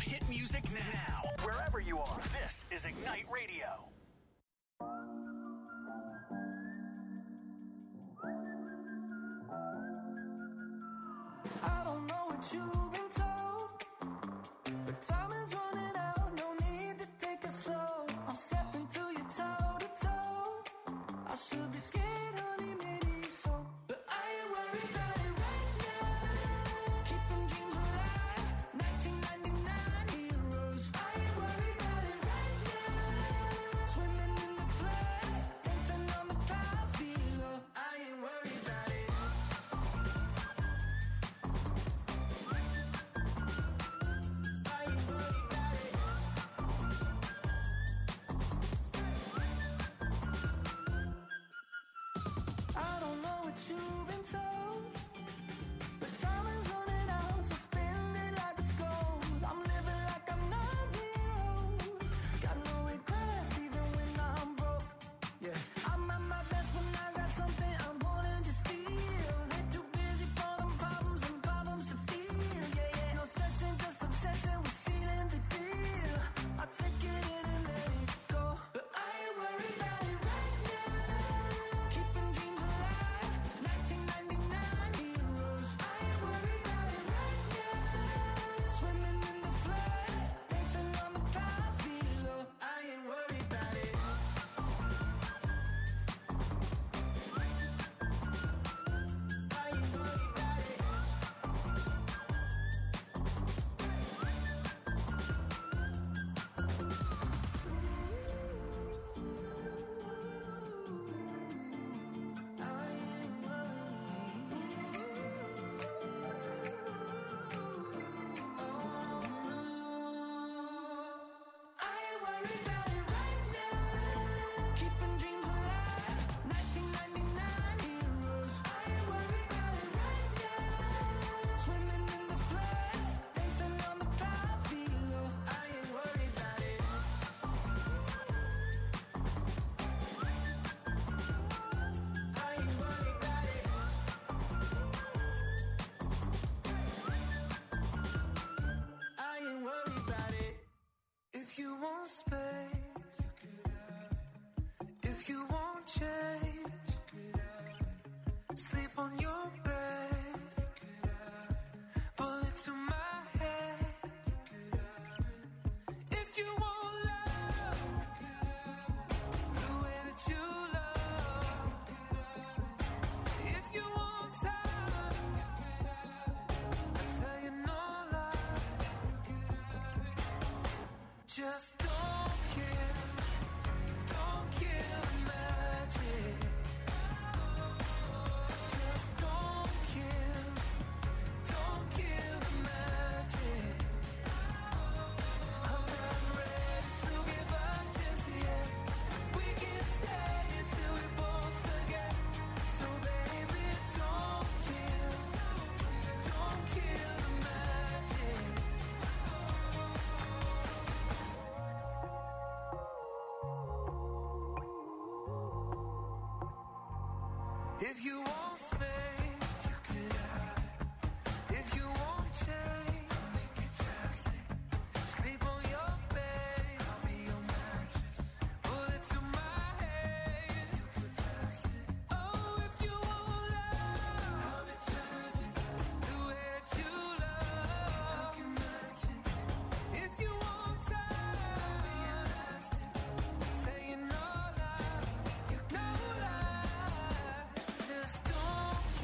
hit music now. Wherever you are, this is Ignite Radio. I don't know what you've been told, but time is running out, no need to take it slow. I'm stepping to you toe to toe. I should be scared, honey, maybe so, but I ain't worried about it right now. Keeping dreams alive, 1999 heroes. I ain't worried about it right now. Swimming in the floods, dancing on the clouds below. I ain't worried about it. I don't know what you've been told, but time is running out, so spend it like it's gold. I'm living like I'm not zeros. Got no regrets even when I'm broke. Yeah, I'm at my best when I got something I'm wanting to steal. They're too busy for them problems and problems to feel. Yeah, yeah, no stressing, just obsessing with feeling the deal. I take it in and let it go, but I ain't worried about it right now. Keeping dreams alive, 1999 heroes. I ain't worried about it right now. Swimming in the floods, dancing on the clouds below. I ain't worried about it. I ain't worried about it. I ain't worried about it right now. Keeping dreams alive, 1999 heroes. I ain't worried about it right now. Swimming in the floods, dancing on the clouds below. I ain't worried about it. I ain't worried about it. I ain't worried about it. If you want space, you could have it. If you want change, you could have it. Sleep on your bed, you could have it. Bullet to my head, you could have it. If you want love, you could have it. The way that you love, you could have it. If you want time, you could have it. I tell you no lie, you could have it. Just don't kill the magic. Just don't kill the magic. I'm not ready to give up just yet. We can stay until we both forget. So baby, don't kill the magic. If you want space, you could have it. If you want change, I'll make it drastic. Sleep on your bed, I'll be your mattress. Bullet to my head, you could pass it. Oh, if you want love, I'll be tragic. The way that you love, I can match it. If you want time, I'll be elastic. Saying no lie, you no lie. Just don't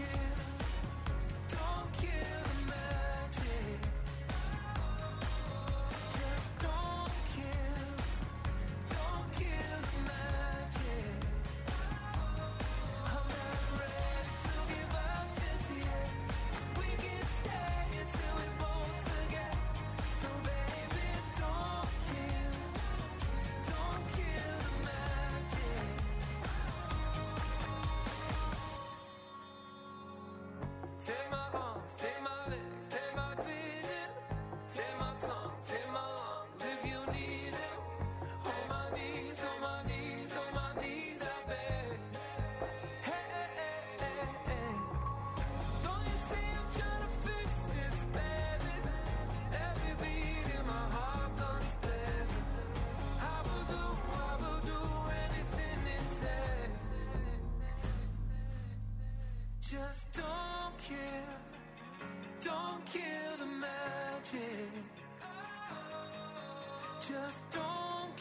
Just don't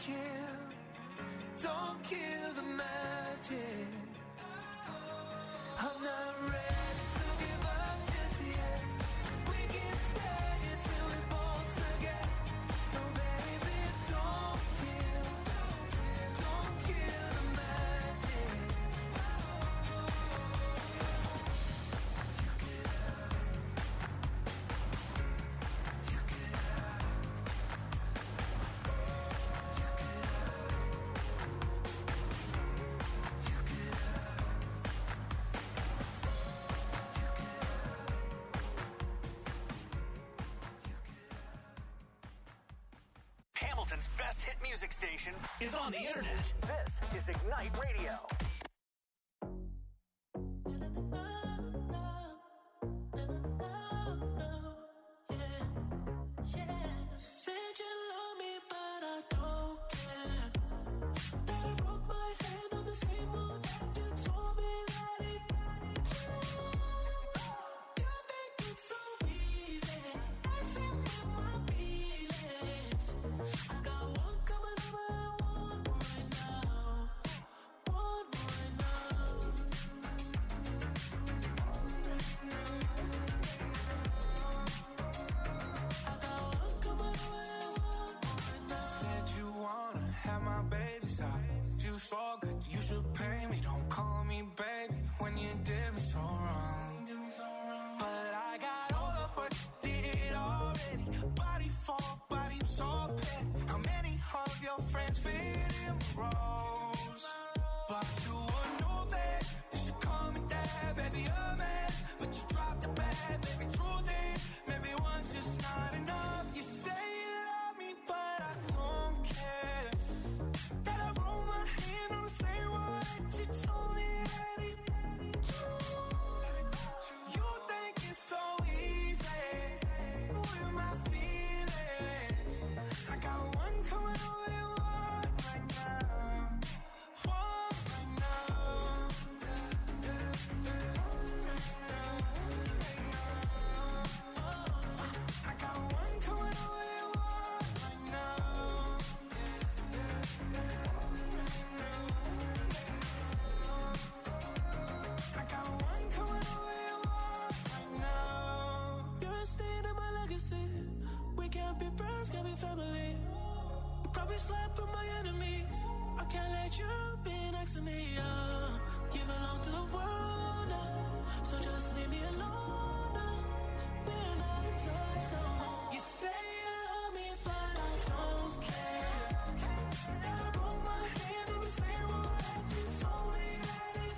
kill the magic. I'm not ready to give up just yet. We can stay until we both forget. So baby, don't kill the magic. Hamilton's best hit music station is on the internet. This is Ignite Radio. Said you love me, but I don't care. That I broke my hand on the same wall that you told me that it. You think it's so easy, messing with my feelings. I got one coming over and one right now. One right now. I got one coming over and one right now. Said you wanna have my baby's out. You so good, you should pay me. Don't call me baby when you did me so wrong. But I got all of what you did already. Body for body, I'm so petty. How many of your friends fit in roles? But you would know that you should call me dad, baby, a man. But you dropped the bag, baby, true thing. Maybe one's just not enough. You say you love me, but I don't care. That I roll my hand on the same wall that you told me that it. You think it's so easy with my feelings. I got one coming over and one right now. One right now. I got one coming over and one right now. I got one coming over and one right now. You're a stain in my legacy. We can't be friends, can't be family. You probably slept with my enemies. I can't let you be next to me. You belong to the world now, so just leave me alone now. We're not in touch no more. You say you love me, but I don't care. And I broke my hand on the same wall that you told me that it.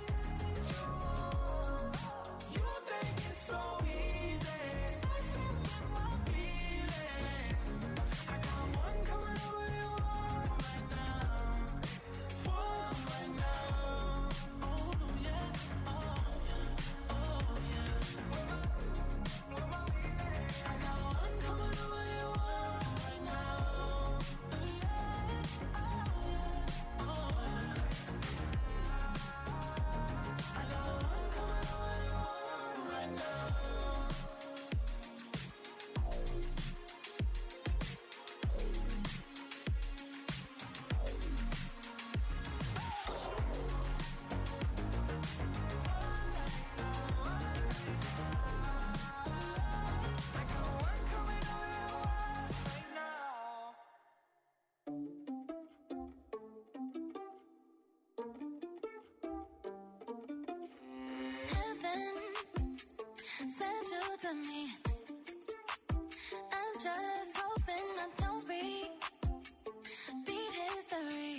You think it's so easy, messing with my feelings. I got one coming over and one right now. One right now. Oh yeah, oh yeah, oh yeah. I got one coming over and one right now. Yeah, oh yeah, oh yeah. I got one coming over and one right now. I got one coming over and one right now. Heaven sent you to me. I'm just hoping I don't repeat history.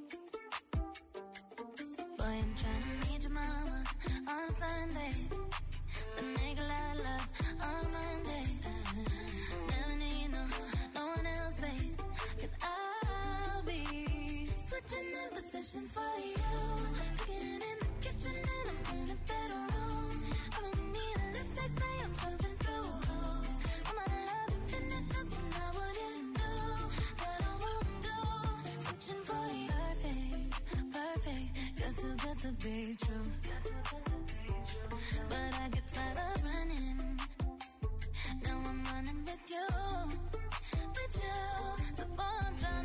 Boy, I'm trying to meet your mama on Sunday. The nigga I love on Monday. Never need no one else, babe. 'Cause I'll be switching up positions for you. Cooking in the kitchen and I'm in the bedroom. I don't need a lift, they say I'm pumping through holes. I'm a love infinite, nothing I wouldn't do, that I won't do. Switching for you, perfect, good to be true. But I get tired of running. Now I'm running with you. So boy, I'm trying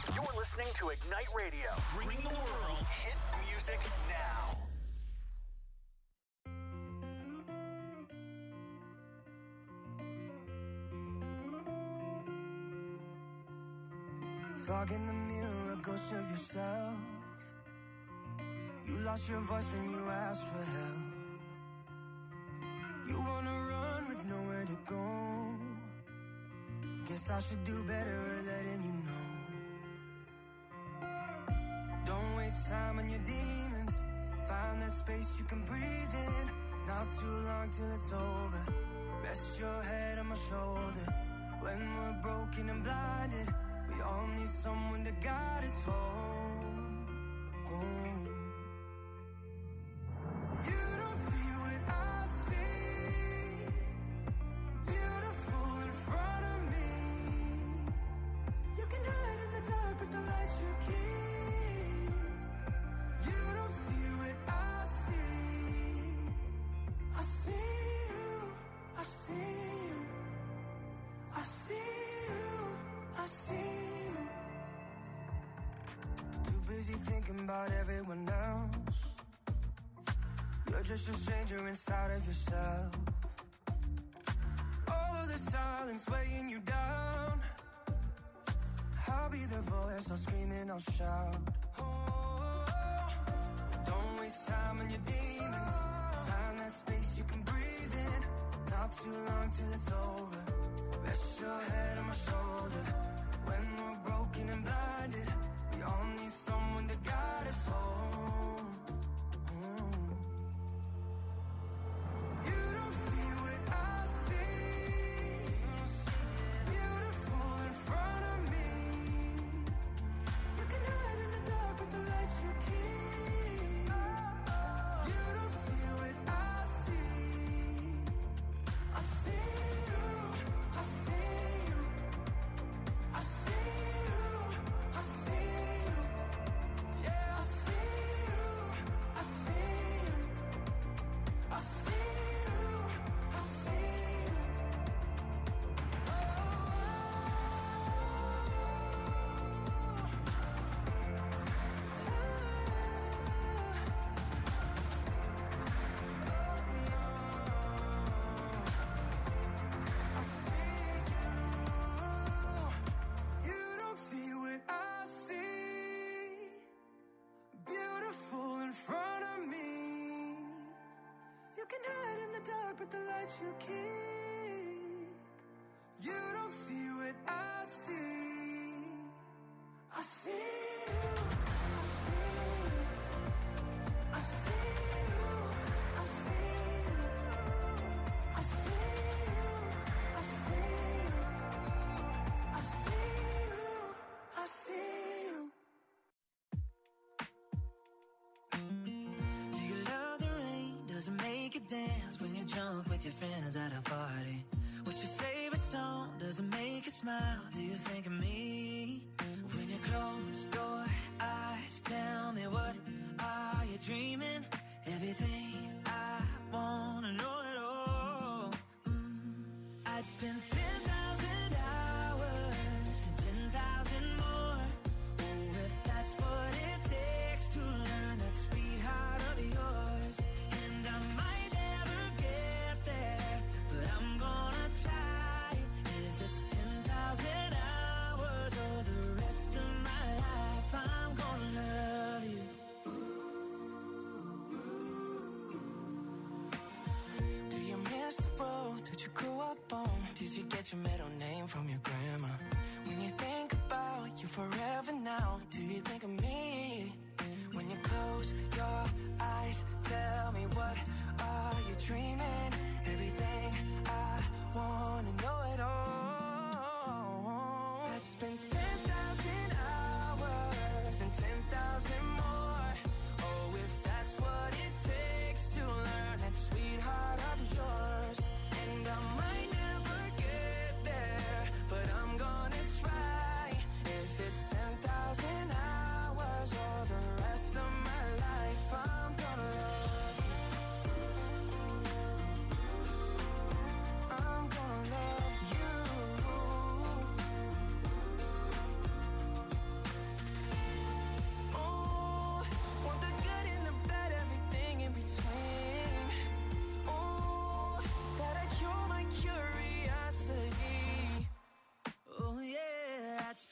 You're listening to Ignite Radio. Bring the world hit music now. Fog in the mirror, a ghost of yourself. You lost your voice when you asked for help. You wanna run with nowhere to go. Guess I should do better at letting you know. Don't waste time on your demons. Find that space you can breathe in. Not too long till it's over. Rest your head on my shoulder. When we're broken and blinded, we all need someone to guide us home, home. You don't see what I see. Beautiful in front of me. You can hide in the dark with the lights you keep. You don't see what I see. I see you, I see you, I see you, I see you. Too busy thinking about everyone else. You're just a stranger inside of yourself. All of the silence weighing you down. I'll be the voice, I'll scream and I'll shout. Oh, don't waste time on your demons. Find that space you can breathe in. Not too long till it's over. Rest your head on my shoulder. When we're broken and blinded, we all need someone to guide us home. You don't see what I see. Beautiful in front of me. You can hide in the dark with the lights you keep. You don't see what I see. I see you, I see you, I see you, I see you. Yeah, I see you, I see you, I see you, I see you. You don't see what I see. Beautiful in front of me. You can hide in the dark with the lights you keep. You don't see what I see. I see you, I see you, I see you, I see you, I see you, I see you, I see you, I see you. Do you love the rain? Does it make you dance when you jump with your friends at a party? What's your favorite song? Does it make you smile? Do you think of me? When you close your eyes, tell me what are you dreaming? Everything I wanna know it all. I'd spend 10,000 hours and 10,000 more. Oh, if that's what it takes to learn that sweetheart of yours. And I might never get there, but I'm gonna try. If it's 10,000 hours or the rest of my life, I'm gonna love you. Do you miss the road that you grew up on? Did you get your middle name from your grandma? When you think about you forever now, do you think of me? When you close your eyes, tell me what are you dreaming? Everything I wanna know it all. I'd spend 10,000 hours and 10,000 more. Oh, if that's what it takes to learn that sweetheart of yours. And I might never get there, but I'm gonna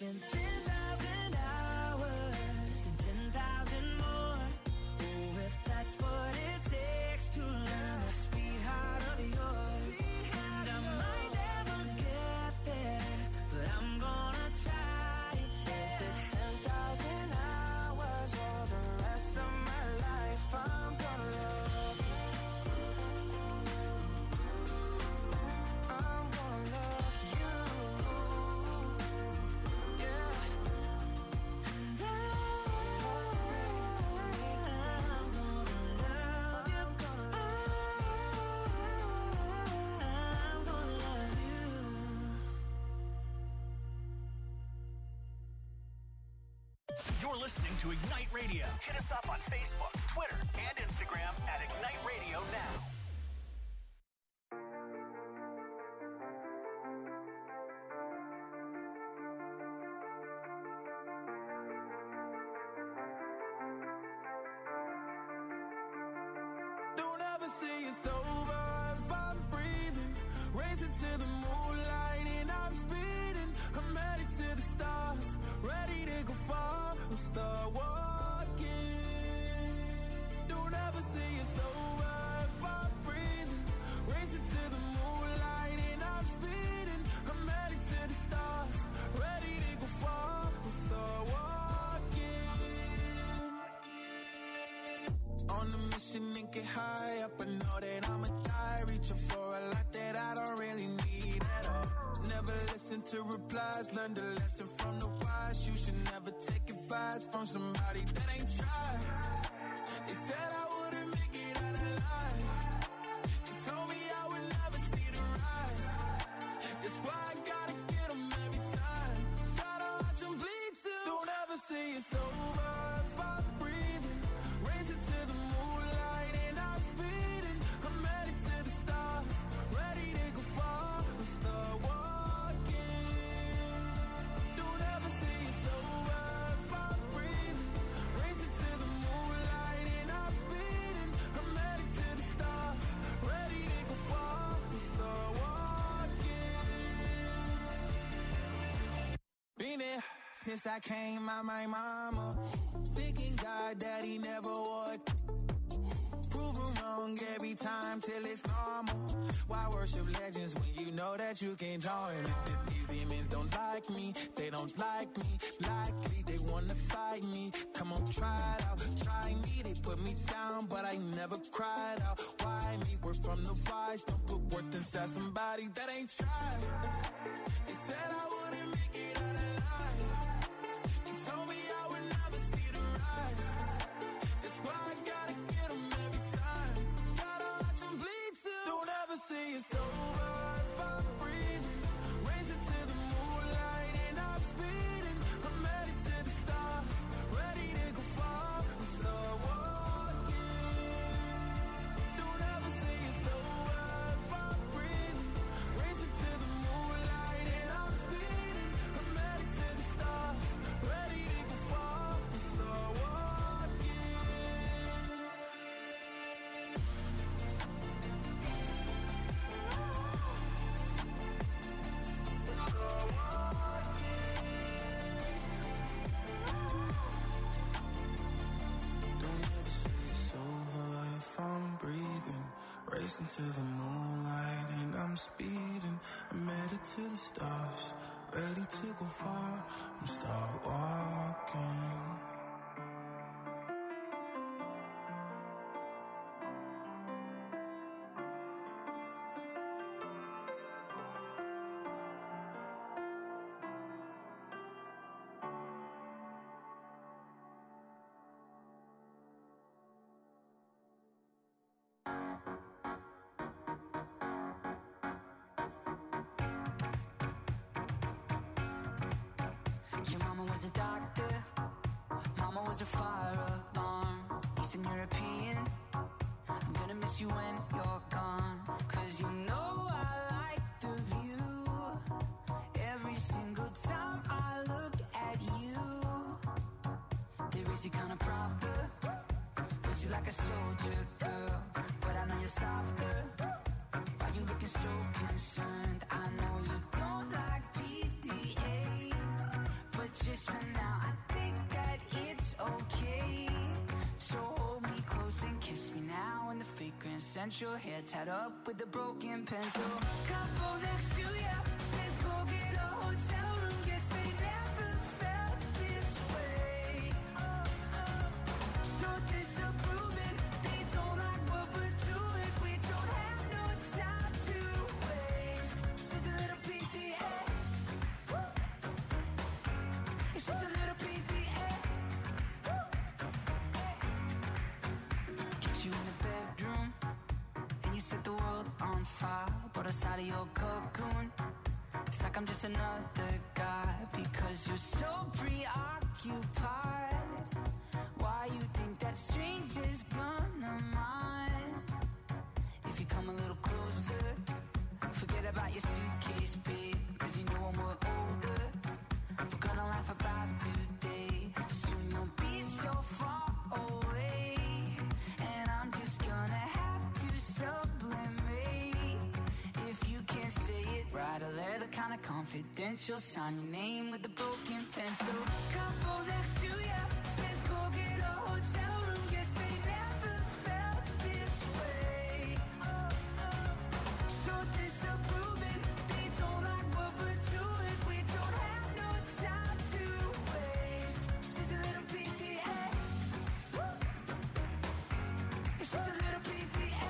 spend 10,000 hours and 10,000 more. Oh, if that's what it takes to learn that sweetheart of yours. And I might never get there, but I'm gonna try. If it's 10,000 hours or the rest of my life, I'm gonna love you. I'm gonna love you. Yeah. And I'm gonna love you. You're listening to Ignite Radio. Hit us up on Facebook, Twitter, and Instagram at Ignite Radio Now. Don't ever say it's over if I'm breathing. Racing to the moonlight and I'm speeding. I'm headed to the stars, ready to go far and start walking. Don't ever say it's over if I'm breathing. Racing to the moonlight and I'm speeding. I'm headed to the stars, ready to go far and start walking. On a mission and get high up, I know that I'ma die. Reaching for a lot that I don't really need at all. Never listen to replies, learn the lesson from the wise. You should never take advice from somebody that ain't tried. They said I wouldn't make it out alive. They told me I would never see the rise. That's why I gotta get them every time. Gotta watch them bleed too. Don't ever say it's over if I'm breathing. Racing to the moonlight and I'm speeding. I'm headed to the stars, ready to go far and start walking. Don't ever say it's over if I'm breathing. Racing to the moonlight and I'm speeding. I'm headed to the stars, ready to go far and start walking. Been there since I came out my mama. Thinking God that he never would. Proven wrong every time till it's normal. Why worship legends when you know that you can join? These demons don't like me, they don't like me. Likely they wanna fight me. Come on, try it out, try me. They put me down, but I never cried out. Why me? We're from the wise. Don't put worth inside somebody that ain't tried. They said I wouldn't make it out alive. They told me I would never see the rise. That's why I gotta get them every time. Gotta watch them bleed too. Don't ever say it's over if I'm breathing. Racing to the moonlight and I'm speeding. I'm headed to the stars, ready to go far and start walking. Don't ever say it's over if I'm breathing. Racing to the moonlight and I'm speeding. I'm headed to the stars, ready to go far and start walking. Don't ever say it's over if I'm breathing. Racing to the moonlight and I'm speeding. I'm headed to the stars, ready to go far and start walking. Your mama was a doctor, mama was a fire alarm. Eastern European, I'm gonna miss you when you're gone. Cause you know I like the view. Every single time I look at you, they raise you kinda proper. Raise you like a soldier girl, but I know you're softer. Why you looking so concerned? I know you don't like PDA, but just for now. I think that it's okay. So hold me close and kiss me now. In the fake Grand Central, hair tied up with a broken pencil. Couple next to ya, says go get a hotel room. Guess they never felt this way. So disapproving, they don't like what we're doing. We don't have no time to waste. She's a little PDA. She's a little PDA. Get you in the bedroom, and you set the world on fire. But outside of your cocoon, it's like I'm just another guy. Because you're so preoccupied. Why you think that stranger's gonna mind? If you come a little closer, forget about your suitcase, babe. Cause you know when we're older, we're gonna laugh about today. Soon you'll be so far away, and I'm just gonna have to sublimate. If you can't say it, write a letter kinda confidential. Sign your name with a broken pencil. Couple next to ya, says go get a hotel room. Guess they never felt this way. So disapproving, they don't like what we're doing. We don't have no time to waste. She's a little PDA. She's a little PDA.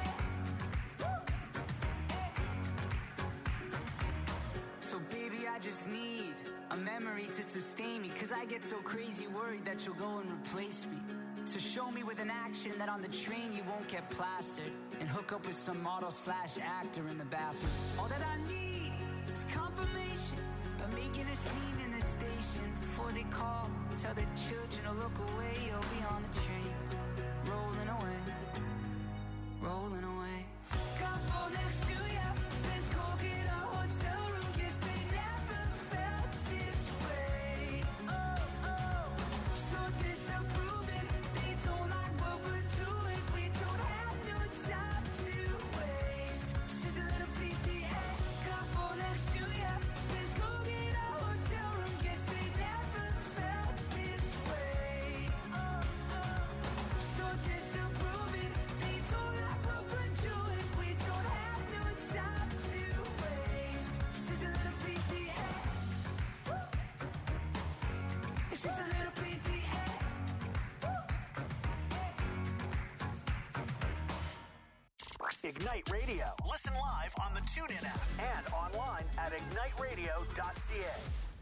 So baby, I just need a memory to sustain me. Cause I get so crazy worried that you'll go and replace me. So show me with an action that on the train you won't get plastered, and hook up with some model/actor in the bathroom. All that I need is confirmation by making a scene in the station. Before they call, tell the children to look away. You'll be on the train, rolling away, rolling away. Couple next to ya, says go get a hotel room. Guess they never felt this way. So disapproving, they don't like what we're doing. We don't have no time to waste. She's a little PDA. Couple next to ya, says go get a hotel room. Guess they never felt this way. So disapproving, they don't like what we're doing. We don't have no time to waste. She's a little PDA. She's a little PDA. Ignite Radio. Listen live on the TuneIn app and online at igniteradio.ca.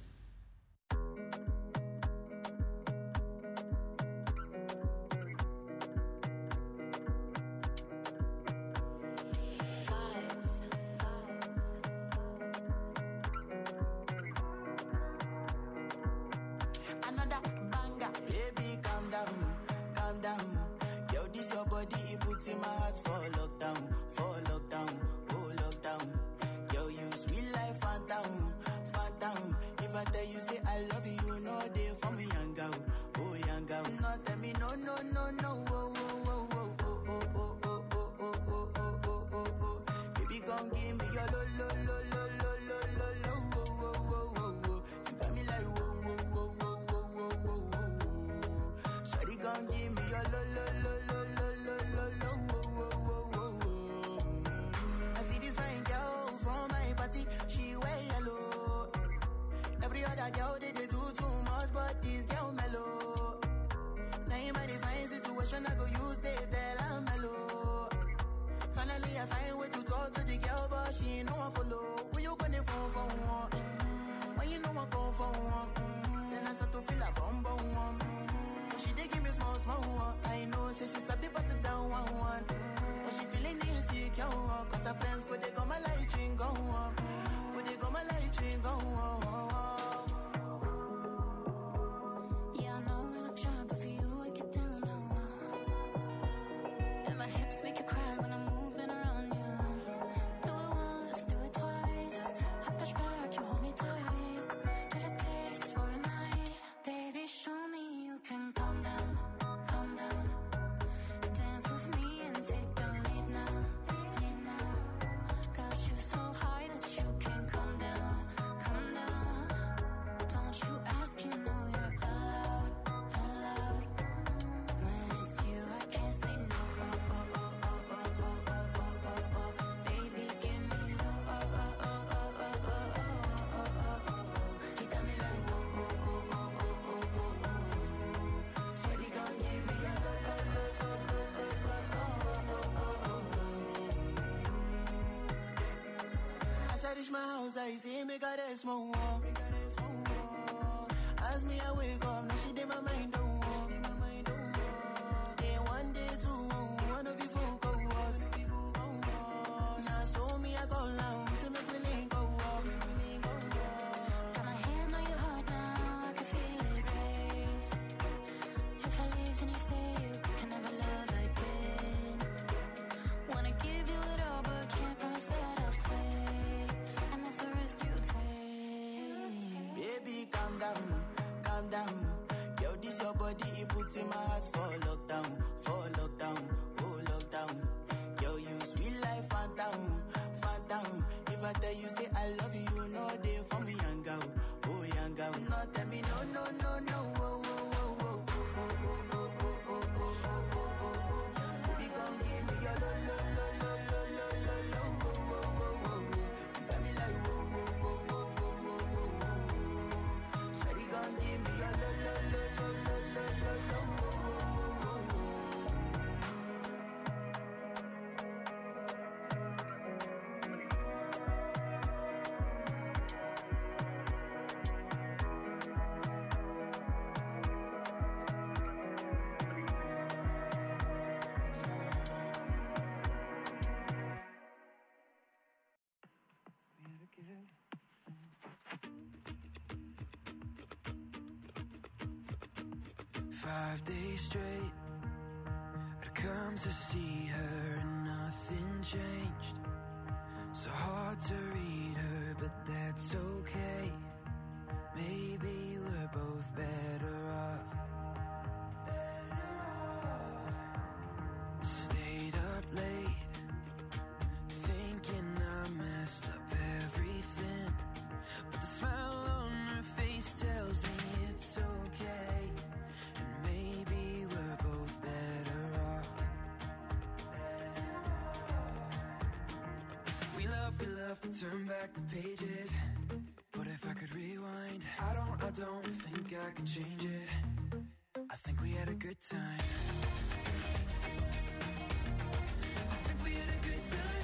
Another banger, baby, calm down, calm down. Yo, this your body, it puts in my heart for lockdown, oh lockdown. Yo, you sweet life, phantom, phantom. If I tell you say I love you, you know they for me, young girl, oh young girl. No, tell me no, no, no, no, oh, oh, oh, oh, oh, oh, oh, oh, oh, oh, oh, oh, oh, oh. Baby, gon' give me your lo, lo, lo, lo, lo, lo, lo, lo, oh, oh, oh, oh, oh. You got me like whoa, whoa, whoa, whoa, whoa, whoa, whoa, whoa. Shawty gon' give me your lo, lo, lo, lo, lo, lo, lo, lo, oh, oh, oh, oh, oh. I see this fine girl from my party, she wear yellow. Every other girl they do too much, but this girl mellow. Now in my divine situation, I go use they tell I'm mellow. Finally, I find way to talk to the girl, but she ain't no one follow. Who you gonna phone for one? When you know I come for one, then I start to feel a bum bum one. But she dey give me small small one. I know, say she's a bit pass it down one one. But she feeling insecure, cause her friends could they come my light ring go on. Could they come my light ring go on. Yeah, I know we look shy, but for you I get down now. And my hips make you cry when I'm moving around you. Do it once, do it twice. I push back, you hold me tight. Get a taste for like, say, make her rest more. As me, I wake up, now she did my mind, don't walk. Day one, day two, one of you folk go us. Now, so me, I go down, say, make we link go walk. Got my hand on your heart now, I can feel it race. If I leave, then you say you can never love again. Wanna give you it all, but can't promise that I'll stay. And that's the risk you take. Baby, calm down, calm down. Yo, this your body, it puts in my heart for lockdown, oh lockdown. Yo, you sweet life, phantom, phantom. If I tell you, say I love you, you know they for me, young girl, oh young girl. No, tell me no, no, no, no, oh, oh, oh, oh, oh, oh, oh, oh, oh, oh, oh, oh. Baby, come give me your lo, lo, lo, lo, lo, lo, lo, lo, oh, oh, oh, oh. You got me like, oh, oh, oh, oh, oh, oh, oh, oh. Shawty, come give me your lo, lo, lo, lo, lo, lo, lo, lo, oh, oh, oh, oh, oh. 5 days straight, I'd come to see her and nothing changed. So hard to read her, but that's okay. Maybe we're both better off. Stayed up late, thinking I messed up everything. But the smile on her face tells me it's okay. And maybe we're both better off. We love to turn back the pages. But if I could rewind, I don't think I could change it. I think we had a good time. I think we had a good time.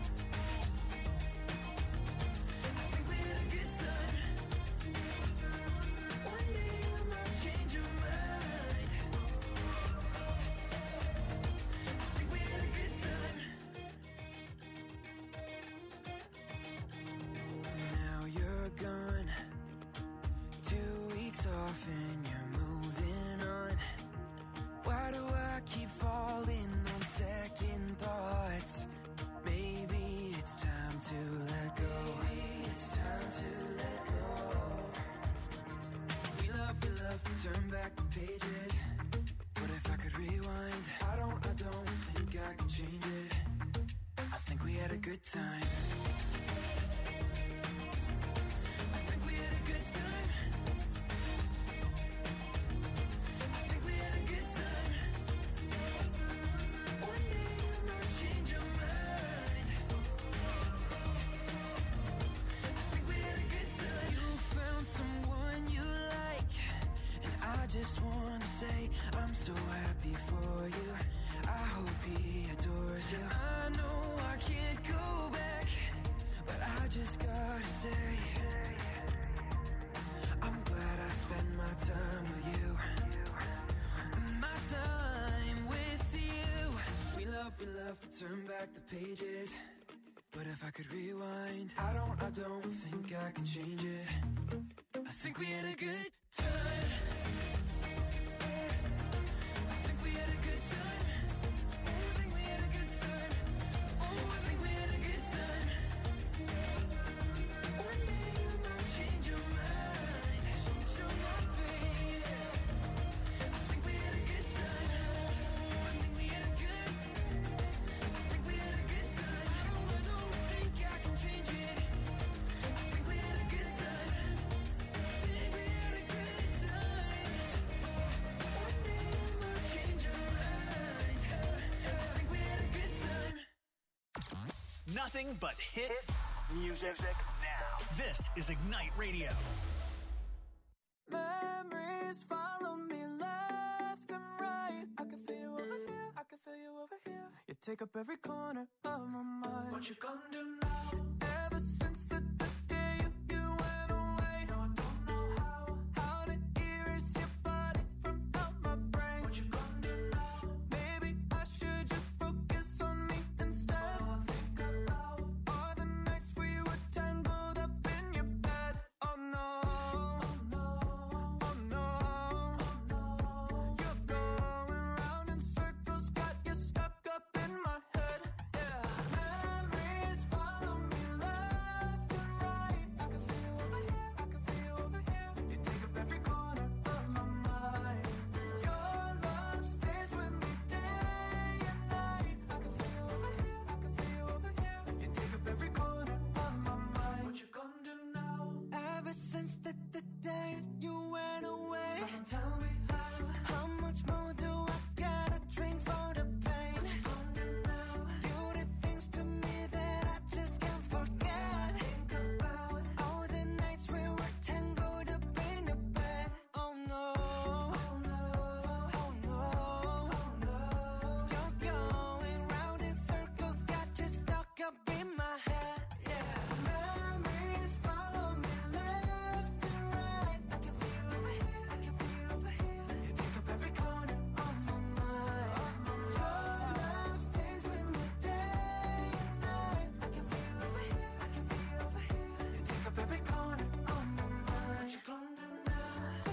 I think we had a good time. One day you might change your mind. I think we had a good time. Now you're gone, 2 weeks off and you're moving on. Why do I keep falling on second thoughts? Maybe it's time to let go. Maybe it's time to let go. We love to turn back the pages. But if I could rewind, I don't think I could change it. I think we had a good time. I think we had a good time. I think we had a good time. One day you might change your mind. I think we had a good time. You found someone you like, and I just wanna say I'm so happy for you. I hope he adores you. I know I can't go back, but I just gotta say I'm glad I spent my time with you. My time with you. We love to turn back the pages. But if I could rewind, I don't think I can change it. I think we had a good time. I think we had a good time. I think we had a good time. Oh, I think we had a good time. One day you might change your mind. Change your mind, baby. I think we had a good time. I think we had a good time. I think we had a good time. I don't think I can change it. I think we had a good time. I think we had a good time. One day you might change your mind. I think we had a good time. Nothing but hit music now. This is Ignite Radio. Memories follow me left and right. I can feel you over here, I can feel you over here. You take up every corner of my mind. What you gonna do now? Ever since the day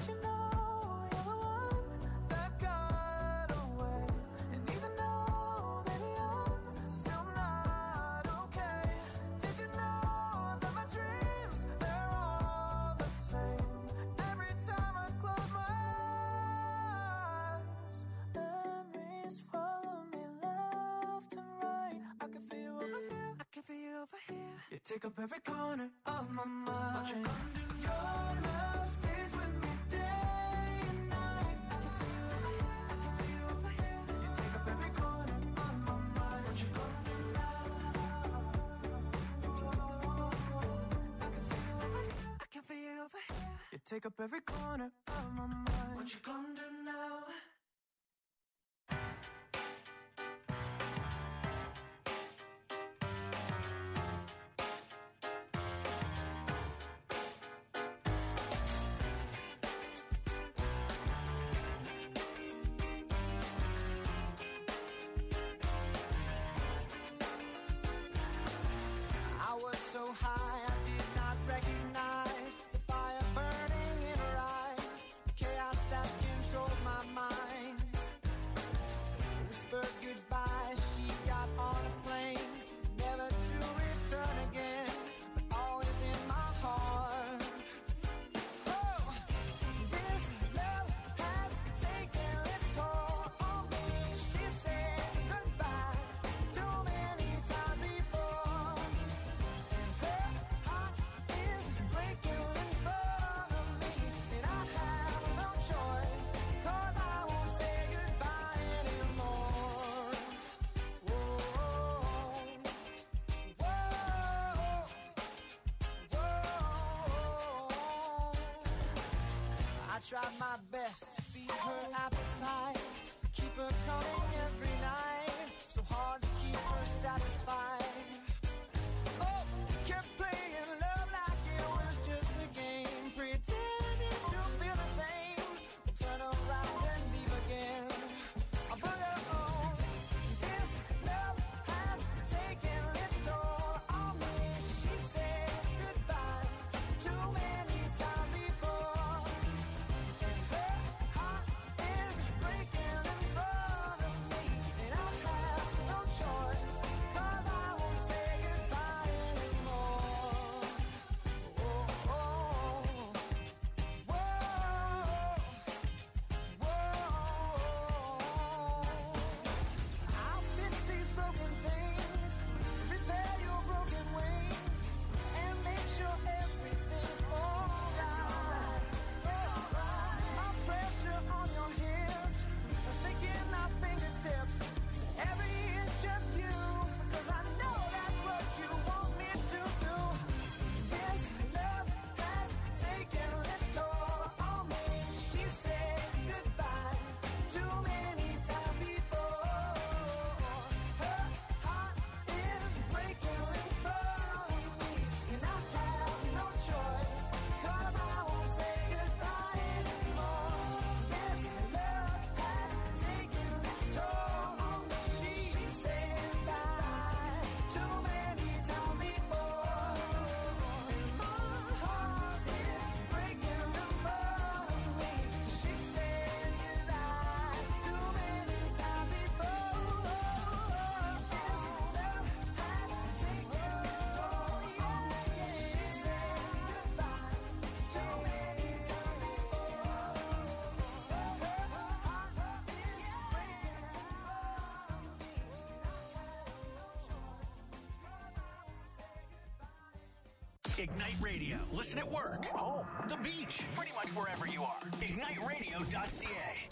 Did you know you're the one that got away? And even though, baby, I'm still not okay. Did you know that my dreams, they're all the same? Every time I close my eyes, memories follow me left and right. I can feel you over here, I can feel you over here. You take up every corner of my mind. Your love stays with me day and night. I can feel you over here, I can feel you over here. You take up every corner of my mind. What you gonna do now? I can feel you over here, I can feel you over here. You take up every corner of my mind. What you gonna do now? I was so high, I did not recognize the fire burning in her eyes, the chaos that controlled my mind. Whispered goodbye, she got on a plane, never to return again, but always in my heart. Oh, this love has taken its toll on me. She said goodbye too many times before. Her heart is breaking in front of me, and I have no choice, 'cause I won't say goodbye anymore. Whoa, whoa, whoa. I tried my best to feed her appetite, keep her coming every night, so hard to keep her satisfied. Oh, kept playing love like it was just a game, pretending to feel the same, but turn around and leave again. I put her on. This love has taken its toll on me. She said goodbye too many times before, and her heart is breaking in front of me, and I have no choice, 'cause I won't say goodbye anymore. Oh, oh, whoa, whoa. I'll fix these broken things, repair your broken wings, and make sure everything's alright. My pressure on your hips, sinking our fingertips, every inch of you, 'cause I know that's what you want me to do. This love has taken its toll on me. She said goodbye too many times before. Her heart is breaking in front of me, and I have no choice, 'cause I won't say goodbye anymore. This love has taken its toll on me. She said goodbye too many times before, and my heart is breaking in front of me. She said goodbye too many times before. This love has taken its toll on me. She said goodbye too many times before. Her heart is breaking in front of me, and I have no choice, 'cause I won't say goodbye. Ignite Radio. Listen at work, home, the beach, pretty much wherever you are. IgniteRadio.ca.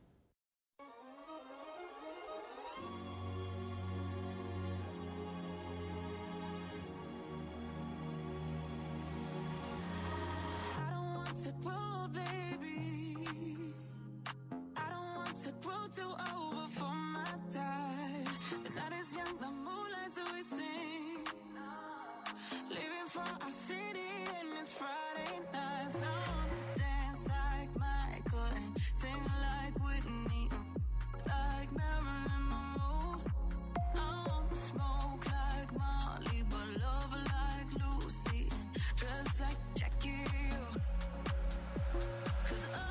I don't want to grow, baby. I don't want to grow too old before my time. The night is young, the moonlight's wasting. Leaving for our city and it's Friday night. So I wanna dance like Michael and sing like Whitney, like Marilyn Monroe. I want to smoke like Molly, but love like Lucy and dress like Jackie. 'Cause I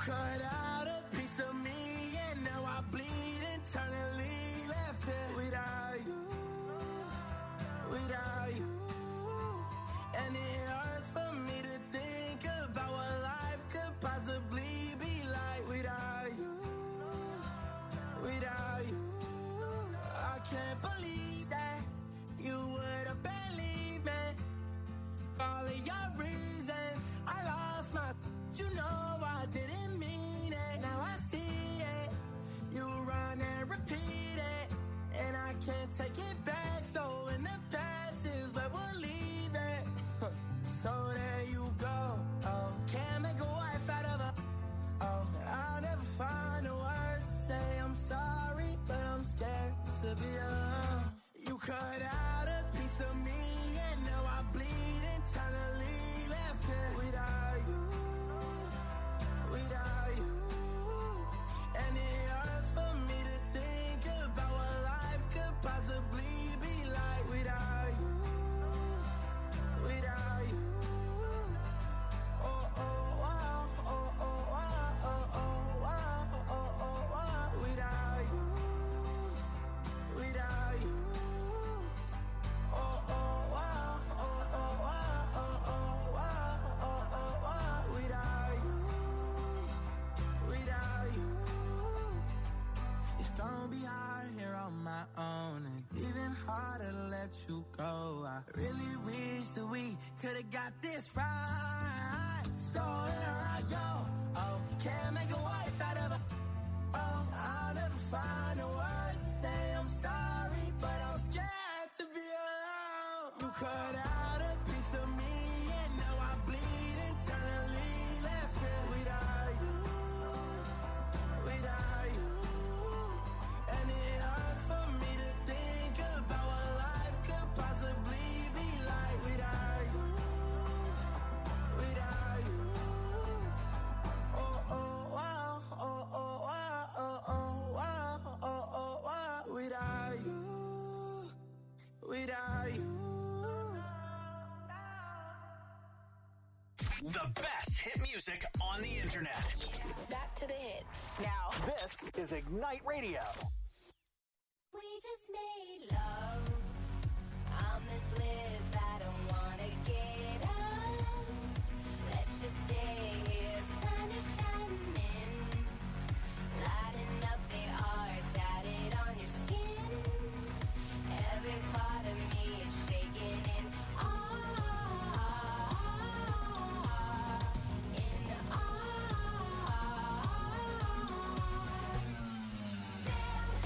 cut out a piece of me, and now I bleed internally. Left here without you, without you. And it hurts for me to think about what life could possibly be like without you, without you. I can't believe that you would have believed me. All of your reasons, I lost my. You know I didn't mean it. Now I see it. You run and repeat it, and I can't take it back. So in the past is where we'll leave it. So there you go. Oh, can't make a wife out of her. Oh, I'll never find the words to say I'm sorry, but I'm scared to be alone. You cut out a piece of me, and now I bleed internally. Left here without you, without you. And it hurts for me to think about what life could possibly be like without you, without you. Oh, oh, wow, oh, oh, wow, oh, oh, wow, oh, oh, wow, without you, without you. Oh, oh, wow, oh, oh, wow, oh, oh, wow, oh, oh, wow, without you, without you. It's gonna be hard here on my own, and even harder to let you go. I really wish that we could've got this right. So here I go. Oh, can't make a wife out of her. Oh, I'll never find the words to say I'm sorry, but I'm scared to be alone. You cut out a piece of me, and now I bleed internally. Left here without you, without you. And it hurts for me to think about what life could possibly be like without you, without you. Oh, oh, wow, oh, oh, wow, oh, oh, wow, oh, oh, wow, without you, without you. The best hit music on the internet. Back to the hits. Now, this is Ignite Radio. We just made love. I'm in bliss. I don't wanna get up. Let's just stay here. Sun is shining, lighting up the art tatted on your skin. Every part of me is shaking in awe, in awe. Damn.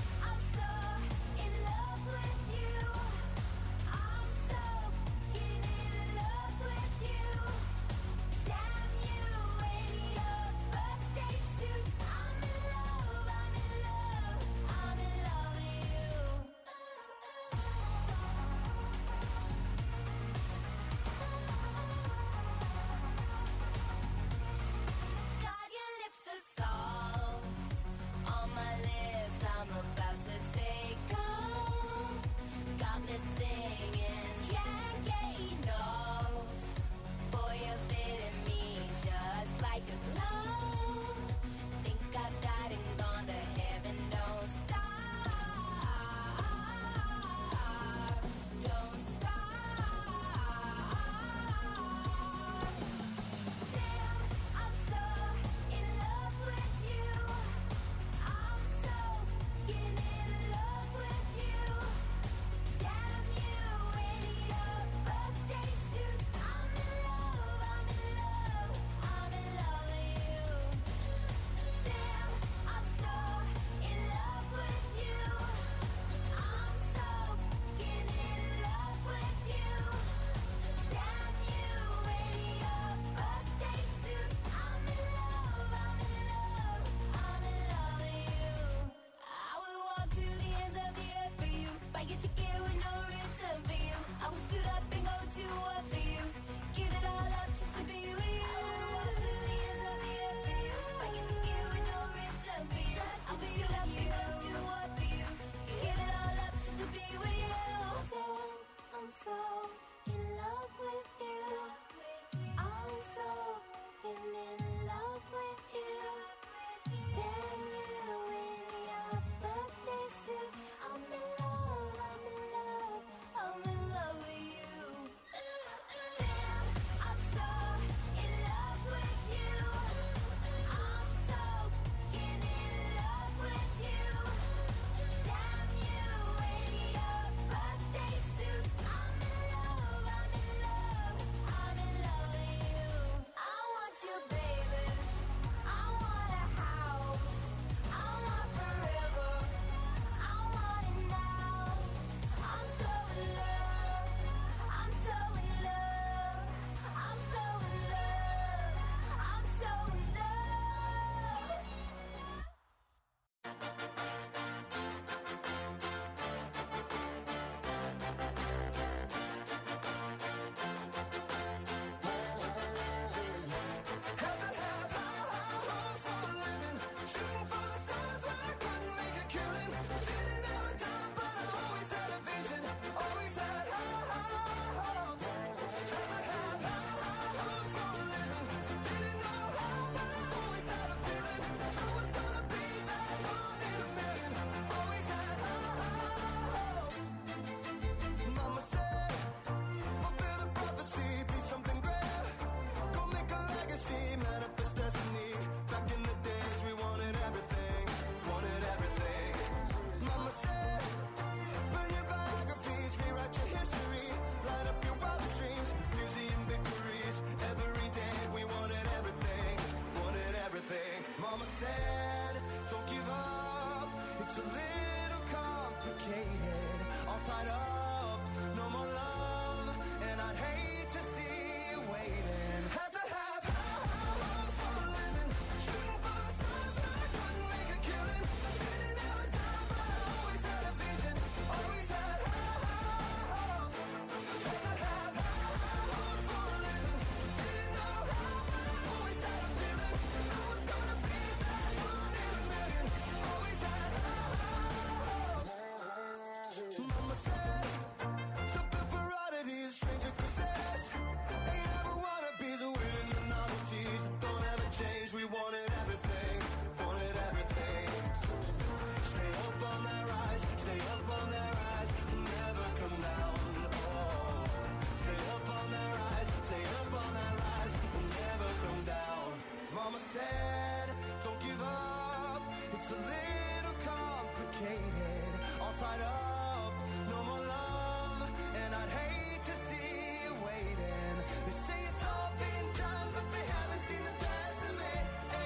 said, don't give up. It's a little complicated. All tied up, no more love. And I'd hate to see you waiting. Had to have high hopes for a living. Shooting for the stars, but I couldn't make a killing. Didn't have a dime, but I always had a vision. Always had high hopes. Had to have high hopes for a living. Didn't know how, but I always had a feeling. I was gonna be that one in a million. Always had high hopes. Mama said, something for oddities, stranger success. Ain't ever wannabes, winning the novelties that don't ever change. We wanted everything, wanted everything. Stay up on their rise, stay up on their rise, never come down. Oh, stay up on their rise, stay up on their rise, never come down. Mama said, don't give up. It's a little complicated, all tied up, no more love, and I'd hate to see you waiting. They say it's all been done, but they haven't seen the best of me.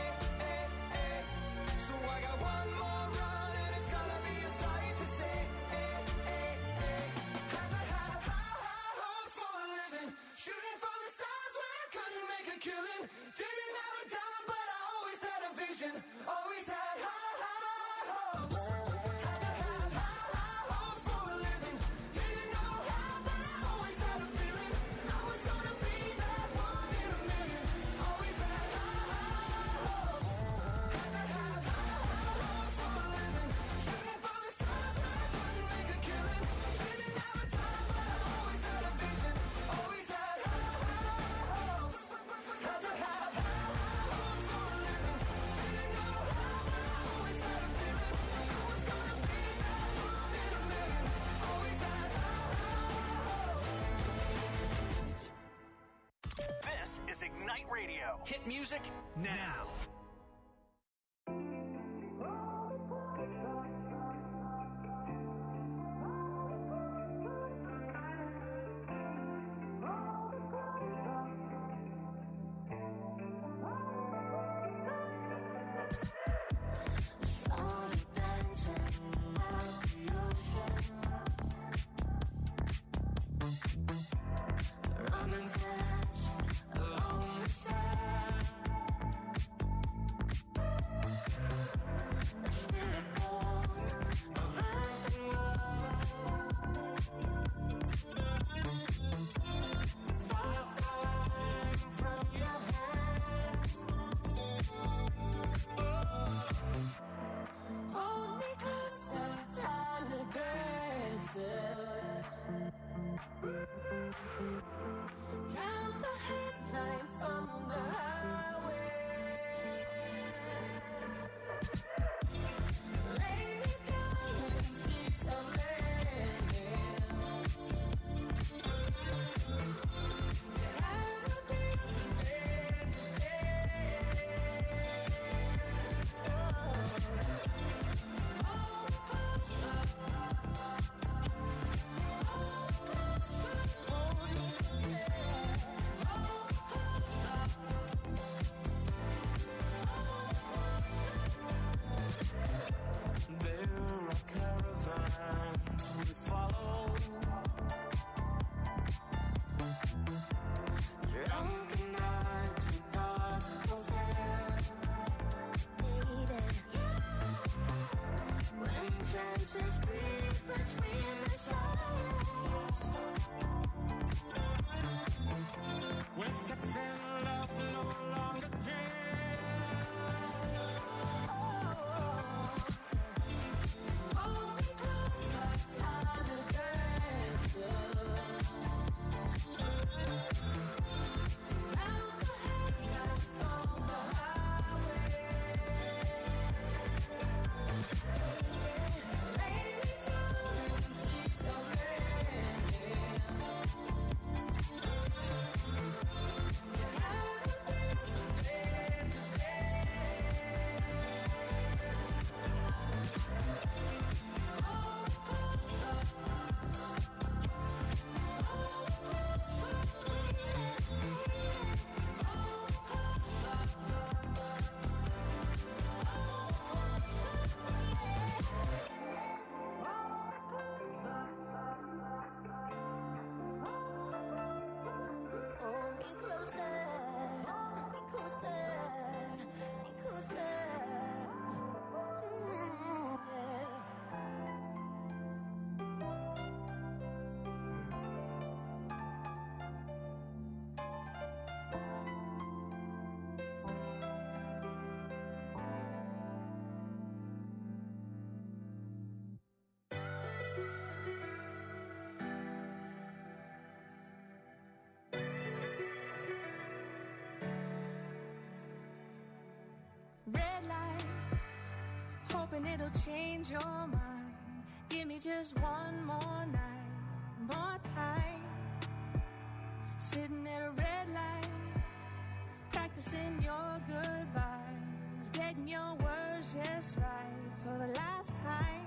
So I got one more run, and it's gonna be a sight to see. Had to have high hopes for a living, shooting for the stars when I couldn't make a killing. Didn't have a dime, but I always had a vision. Always had high hopes. Had to have high hopes for a living. Didn't know how, but I always had a feeling. I was gonna be that one in a million. Always had high hopes. Had to have high hopes for a living. Shooting for the stars when I couldn't make a killing. Didn't have a dime, but I always had a vision. Always had high hopes. Had to have high hopes for a living. Didn't know how, but I always had a feeling. I was gonna be that one in a million. Always had high hopes. This is Ignite Radio. Hit music now. Slowly dancing out the ocean, running fast along the sand. Red light, hoping it'll change your mind. Give me just one more night, more time. Sitting at a red light, practicing your goodbyes, getting your words just right for the last time.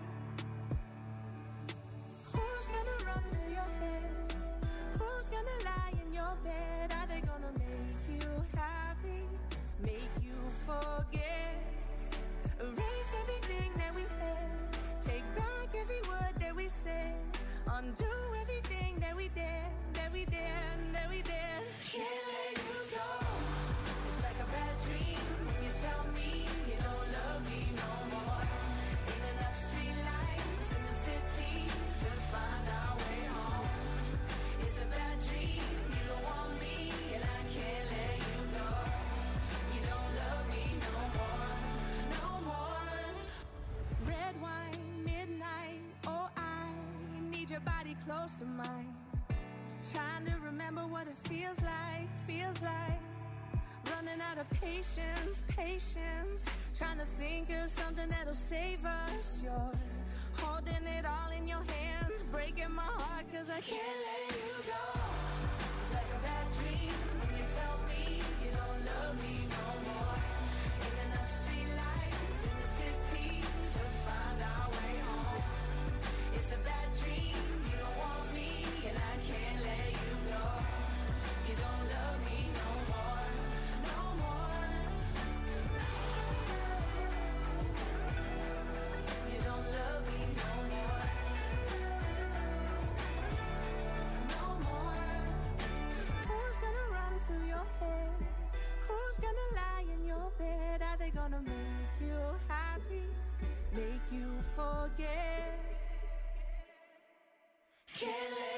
Who's gonna run through your head? Who's gonna lie in your bed? Are they gonna make you happy? Make you forget? Erase everything that we had. Take back every word that we said. Undo everything that we did, that we did, that we did. Can't let you go. It's like a bad dream when you tell me you don't love me no more. Ain't enough street lights in the city to find our way home. It's a bad dream, you don't want me, and I can't let you go. You don't love me no more, no more. Red wine, midnight, oh I need your body close to mine. Trying to remember what it feels like, running out of patience, trying to think of something that'll save us. You're holding it all in your hands, breaking my heart cause I can't let you go. It's like a bad dream when you tell me you don't love me no more. Ain't enough street lights in the city to find our way home. It's a bad dream, you don't want me, and I can't let you go. You don't love me no more, no more. You don't love me no more, no more. Who's gonna run through your head? Who's gonna lie in your bed? Are they gonna make you happy? Make you forget? Can't let